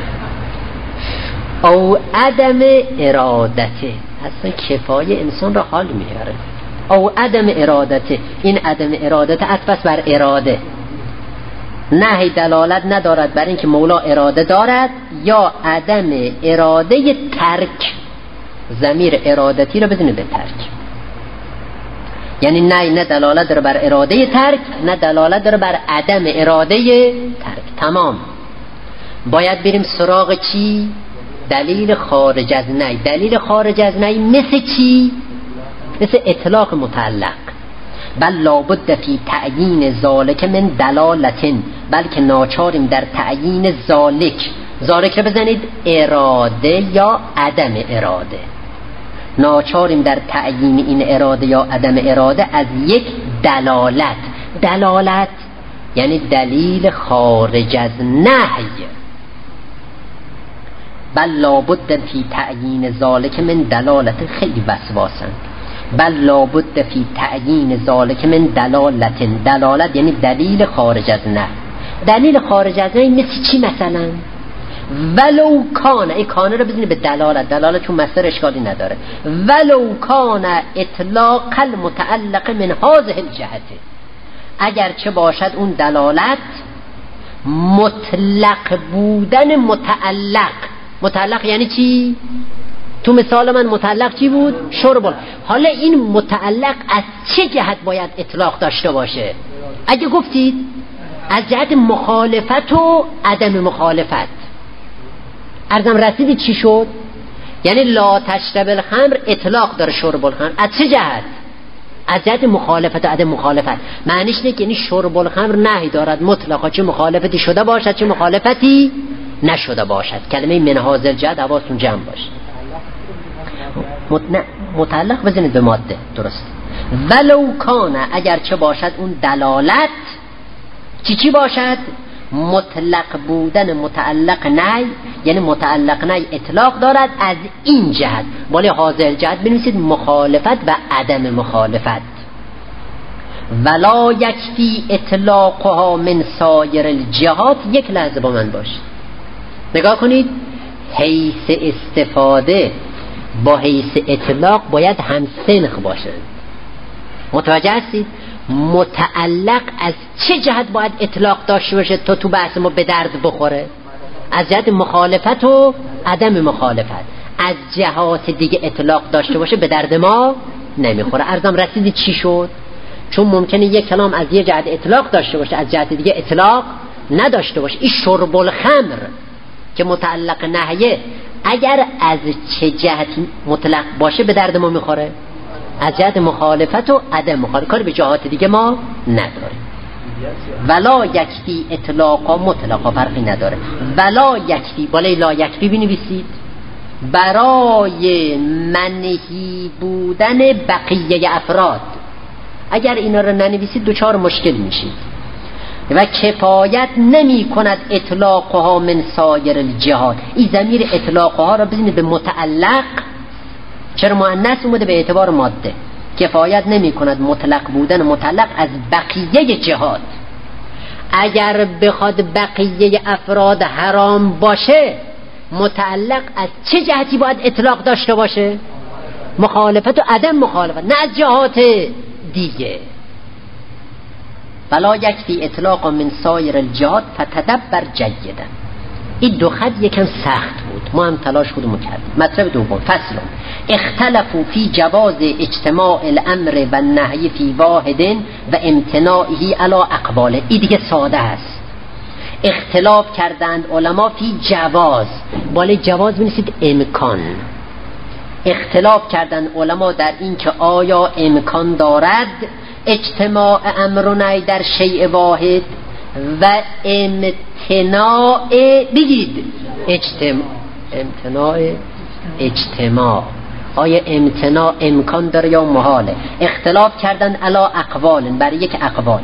S1: او عدم ارادته، اصلا کفایه انسان را حال میاره. او عدم ارادته، این عدم ارادت اطفس بر اراده. نهی دلالت ندارد بر اینکه مولا اراده دارد یا عدم اراده ترک. ضمیر ارادتی رو بدونه به ترک، یعنی نه نه دلالت داره بر اراده ترک نه دلالت داره بر عدم اراده ترک. تمام. باید بریم سراغ چی؟ دلیل خارج از نهی. دلیل خارج از نهی مثل چی؟ مثل اطلاق متعلق. بل لابد فی تعیین ذالک من دلالتن، بلکه ناچاریم در تعیین ذالک. ذالک بزنید اراده یا عدم اراده. ناچاریم در تعیین این اراده یا عدم اراده از یک دلالت. دلالت یعنی دلیل خارج از نهی. بل لابد فی تعیین ذالک من دلالت، خیلی وسواسن. بل لابد فی تعیین ذالک من دلالت. دلالت یعنی دلیل خارج از نهی. دلیل خارج از نهی مثل چی مثلا؟ ولو کان، ای کانه رو بزنید به دلالت. دلالت چون مصدر اشکالی نداره. ولو کان اطلاق المتعلق من هذه الجهت، اگر چه باشد اون دلالت مطلق بودن متعلق. متعلق یعنی چی؟ تو مثال من متعلق چی بود؟ شرب. حالا این متعلق از چه جهت باید اطلاق داشته باشه؟ اگه گفتید از جهت مخالفت و عدم مخالفت. ارزم رسیدی چی شد؟ یعنی لا تشرب الخمر اطلاق داره شرب الخمر. از چه جهت؟ از جهت مخالفت و عدم مخالفت. معنیش نه که یعنی شرب الخمر نهی دارد مطلقا، چه مخالفتی شده باشد چه مخالفتی نشده باشد. کلمه من هذا الجهت حواستون جمع باشه. متعلق بزنید به ماده. درست. ولو کان، اگر چه باشد اون دلالت چی چی باشد؟ مطلق بودن متعلق نهی، یعنی متعلق نهی اطلاق دارد از این جهت. ولی حاضر جهت بنویسید مخالفت و عدم مخالفت. ولا یکفی اطلاقها من سایر الجهات. یک لحظه با من باشید نگاه کنید. حیث استفاده با حیث اطلاق باید هم سنخ باشند. متوجه هستید؟ متعلق از چه جهت باید اطلاق داشته باشه تا تو بحث ما به درد بخوره؟ از جهت مخالفت و عدم مخالفت. از جهات دیگه اطلاق داشته باشه به درد ما نمیخوره. ارزم رسیدی چی شد؟ چون ممکنه یک کلام از یه جهت اطلاق داشته باشه از جهت دیگه اطلاق نداشته باشه. این شرب الخمر که متعلق نهیه اگر از چه جهتی مطلق باشه به درد ما میخوره؟ از جهت مخالفت و عدم مخالفت، کاری به جهات دیگه ما نداریم. ولا یکفی اطلاقا مطلقا فرقی نداره. ولا یکفی بالای لا یکفی بنویسید، برای منهی بودن بقیه افراد. اگر اینا رو ننویسید دوچار مشکل میشید. و کفایت نمی کند اطلاقها من سایر الجهات. این ضمیر اطلاقها را بزنید به متعلق، چرا مؤنث اومده؟ به اعتبار ماده. کفایت نمی کند مطلق بودن متعلق از بقیه جهات. اگر بخواد بقیه افراد حرام باشه، متعلق از چه جهتی باید اطلاق داشته باشه؟ مخالفت و عدم مخالفت، نه از جهات دیگه. ولا یکفی اطلاق من سایر الجهات فتدبر جیدا. این دو خط یکم سخت بود، ما هم تلاش خودمون کردیم. مطلب دوم، فصل اختلفوا فی جواز اجتماع الامر و النهی فی واحد و امتناعه علی اقباله. این دیگه ساده است. اختلاف کردند علما فی جواز، بالای جواز بنویسید امکان. اختلاف کردند علما در این که آیا امکان دارد اجتماع امر و نهی در شیء واحد و امتناع، بگید اجتماع، امتناع اجتماع، آیا امتناع امکان داره یا محاله. اختلاف کردن علی اقوال، برای یک اقوال.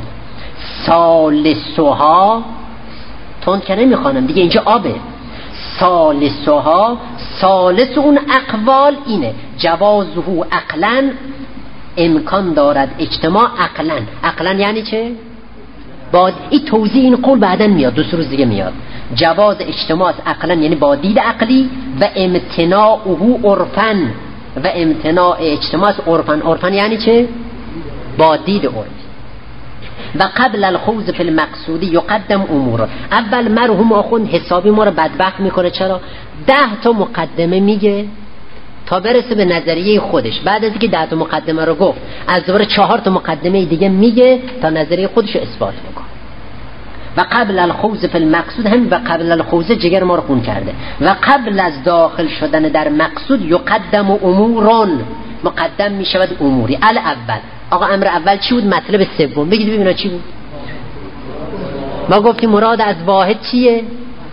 S1: ثالثها، تون که نمیخوانم دیگه اینجا آبه. ثالثها، ثالث اون اقوال اینه جوازه عقلا، امکان دارد اجتماع عقلا. عقلا یعنی چه؟ با این توضیح این قول بعدن میاد، دو سه روز دیگه میاد. جواز اجتماع عقلا یعنی با دید عقلی، و امتناعه عرفا، و امتناع اجتماع عرفا. عرفا یعنی چه؟ با دید عرف. و قبل الخوض فی المقصودی یقدم امور. اول مرحوم آخوند حسابی ما رو بدبخت میکنه. چرا؟ ده تا مقدمه میگه تا برسه به نظریه خودش. بعد از اینکه ده تا مقدمه رو گفت، از دوباره چهار تا مقدمه دیگه میگه تا نظریه خودش رو اثبات میکنه. و قبل الخوض فی المقصود، هم و قبل الخوض جگر ما رو خون کرده. و قبل از داخل شدن در مقصود یقدم امورون، مقدم میشود اموری. الاول، آقا امر اول چی بود؟ مطلب سوم بگید ببینا چی بود؟ ما گفتیم مراد از واحد چیه؟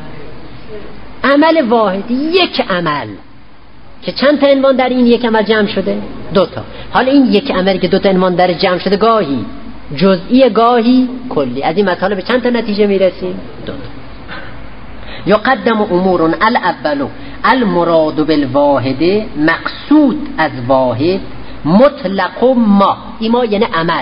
S1: عمل واحد، یک عمل که چند تا عنوان در این یک عمل جمع شده؟ دو تا. حالا این یک عملی که دو تا عنوان در جمع شده، گاهی جزئی گاهی کلی. از این مطالب چند تا نتیجه میرسیم؟ دو تا. یقدم امور الاول المراد بالواحد، مقصود از واحد، مطلق ما. ایما یعنی عمل،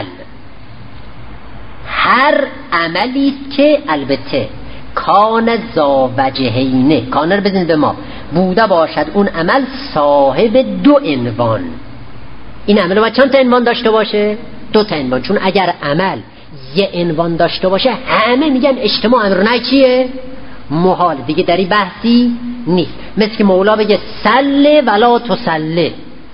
S1: هر عملی که البته کان ذا وجهینه، کان رو بزنید به ما، بوده باشد اون عمل صاحب دو عنوان. این عمل باید چند تا عنوان داشته باشه؟ دو تا عنوان. چون اگر عمل یه عنوان داشته باشه همه میگن اجتماع امر نه چیه؟ محال. دیگه در این بحثی نیست. مثل که مولا بگه سله ولا تسله،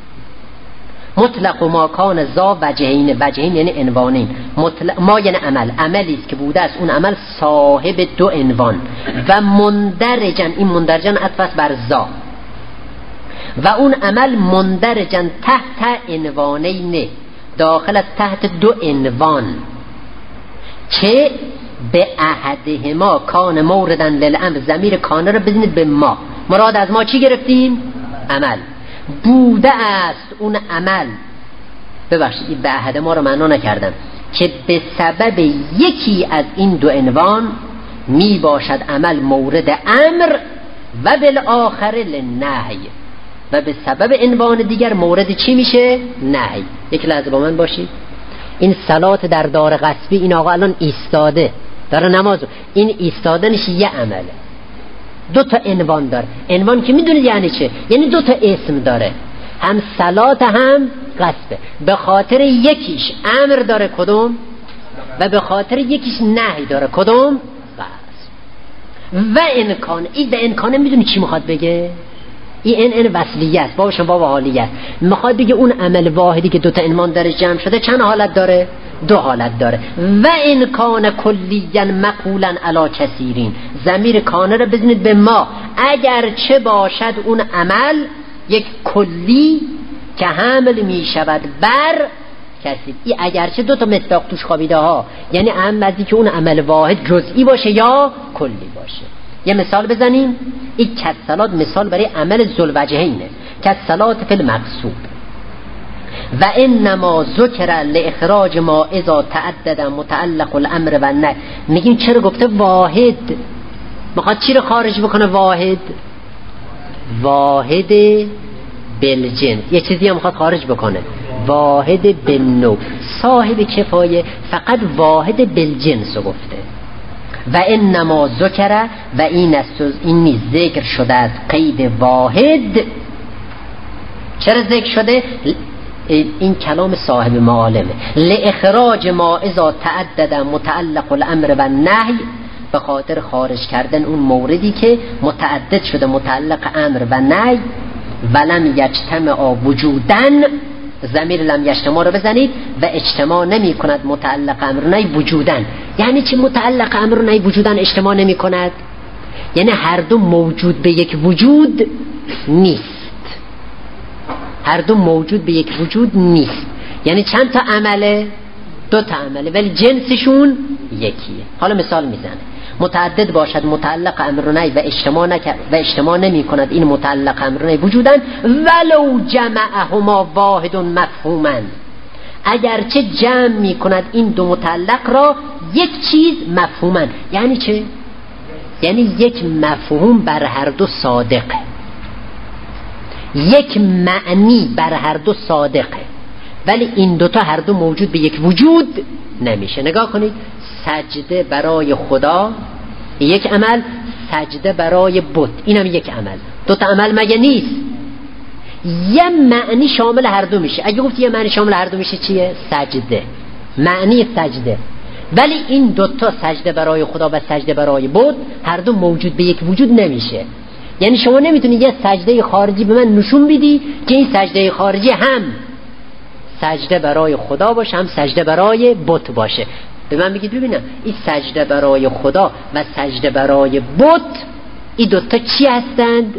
S1: مطلق ما کان ذا وجهین. وجهین یعنی عنوانین. مطلق ما یعنی عمل، عملی است که بوده است اون عمل صاحب دو عنوان. و مندرجن، این مندرجن عطف بر ذا، و اون عمل مندرجن تحت عنوانین، داخل از تحت دو عنوان، که به احدهما کان موردن للامر. ضمیر کان رو بزنید به ما. مراد از ما چی گرفتیم؟ عمل. بوده است اون عمل، ببخشید این به احد ما رو معنا نکردم، که به سبب یکی از این دو عنوان می باشد عمل مورد امر و بالآخر للنهی، و به سبب عنوان دیگر مورد چی میشه؟ نهی. یک لحظه با من باشید. این صلات در دار غصبی، این آقا الان ایستاده داره نماز، این ایستادنش یه عمله، دو تا عنوان داره. عنوان که میدونید یعنی چه؟ یعنی دو تا اسم داره، هم صلات هم غصبه. به خاطر یکیش امر داره کدوم، و به خاطر یکیش نهی داره کدوم؟ غصب. و امکان، این و امکانه میدونی چی میخواد بگه؟ این ان وصلیه است، بابشون باب حالیه. میخواد بگه اون عمل واحدی که دو تا عنوان داره جمع شده چند حالت داره؟ دو حالت داره. و ان کان کلیاً مقولاً علی کثیرین، ضمیر کانه رو بزنید به ما. اگر چه باشد اون عمل یک کلی که حمل می شود بر کسی. این اگرچه دو تا مصداق توش خوابیده ها، یعنی اهم از که اون عمل واحد جزئی باشه یا کلی باشه. یه مثال بزنیم. این کالصلات مثال برای عمل ذوالوجهینه، کالصلات فی المقصود. و انما ذکر لاخراج ما اذا تعدد متعلق الامر و النهی. میگیم چرا گفته واحد؟ میخواد چی رو خارج بکنه؟ واحد واحد بالجنس. یه چیزی هم میخواد خارج بکنه، واحد بالنوع. صاحب کفایه فقط واحد بالجنس رو گفته. و انما ذکر و این است، این نیز ذکر شده از قید واحد. چرا ذکر شده؟ این کلام صاحب معالمه. لاخراج ما اذا تعدد متعلق الامر و النهی، به خاطر خارج کردن اون موردی که متعدد شده متعلق امر و نهی. ولم یجتمع وجودن، ضمیر لم یجتمع رو بزنید، و اجتماع نمی کند متعلق امر و نهی وجودن. یعنی چی متعلق امر و نهی وجودن اجتماع نمی کند؟ یعنی هر دو موجود به یک وجود نیست. هر دو موجود به یک وجود نیست. یعنی چند تا عمله؟ دو تا عمله، ولی جنسشون یکیه. حالا مثال میزنه. متعدد باشد متعلق امر و نهی و اجتماع نکرد و اجتماع نمی کند این متعلق امر و نهی وجودن، ولو جمعهما واحد مفهوما. اگرچه جمع می کند این دو متعلق را یک چیز مفهوما. یعنی چه؟ یعنی یک مفهوم بر هر دو صادقه، یک معنی بر هر دو صادقه، ولی این دوتا هر دو موجود به یک وجود نمیشه. نگاه کنید، سجده برای خدا یک عمل، سجده برای بت اینم یک عمل. دوتا عمل مگه نیست؟ یه معنی شامل هر دو میشه. اگه گفت یه معنی شامل هر دو میشه چیه؟ سجده، معنی سجده. ولی این دوتا سجده برای خدا و سجده برای بت هر دو موجود به یک وجود نمیشه. یعنی شما نمیتونی یه سجده خارجی به من نشون بدی که این سجده خارجی هم سجده برای خدا باشه هم سجده برای بت باشه. به من بگید ببینم این سجده برای خدا و سجده برای بت این دوتا چی هستند؟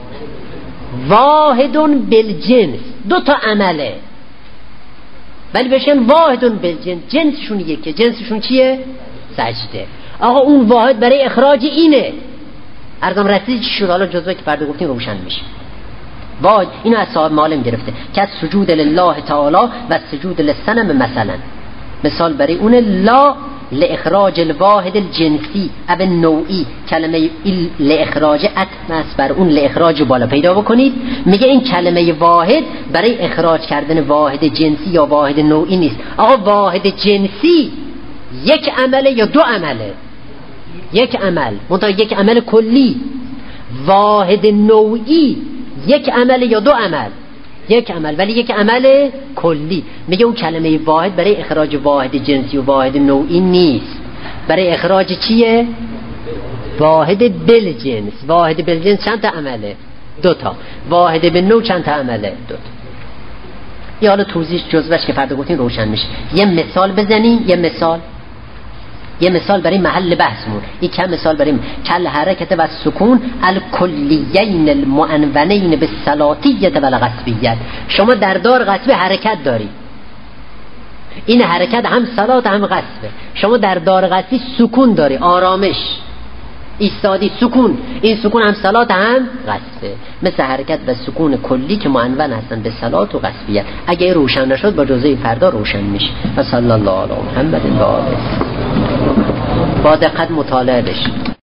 S1: واحدون بالجنس، دوتا عمله، ولی بشن واحدون بالجنس، جنسشون یکه. جنسشون چیه؟ سجده. آقا اون واحد برای اخراج اینه. ارزم رسید چی شد؟ حالا جزوه که فردا گفتیم روشن میشه. واحد اینو از صاحب معالم گرفته که سجود لله تعالی و سجود للصنم مثلا. مثال برای اون لا لاخراج الواحد الجنسی او نوعی. کلمه لاخراج عطف است بر اون لاخراج بالا پیدا بکنید. میگه این کلمه واحد برای اخراج کردن واحد جنسی یا واحد نوعی نیست. آقا واحد جنسی یک عمله یا دو عمله؟ یک عمل، منتها یک عمل کلی. واحد نوعی یک عمل یا دو عمل؟ یک عمل، ولی یک عمل کلی. میگه اون کلمه واحد برای اخراج واحد جنسی و واحد نوعی نیست. برای اخراج چیه؟ واحد بالجنس. واحد بالجنس چند تا عمله؟ دو تا. واحد بالنوع چند تا عمله؟ دو تا. یا حالا توضیح جزوش که فردا گفتیم روشن میشه. یه مثال بزنیم. یه مثال یه مثال برای محل بحثمون. یک کم مثال برای کل حرکت و سکون الکلیین المعنونین بالصلاتیت و الغصبیت. شما در دار غصب حرکت داری، این حرکت هم صلات هم غصبه. شما در دار غصبی سکون داری، آرامش، ایستادی، سکون. این سکون هم صلات هم غصبه، مثل حرکت و سکون کلی که معنون هستن به صلات و غصبیت. اگه روشن نشد با جزء فردا روشن میشه. و صلی الله علی محمد و آله. با دقت مطالعه بشید.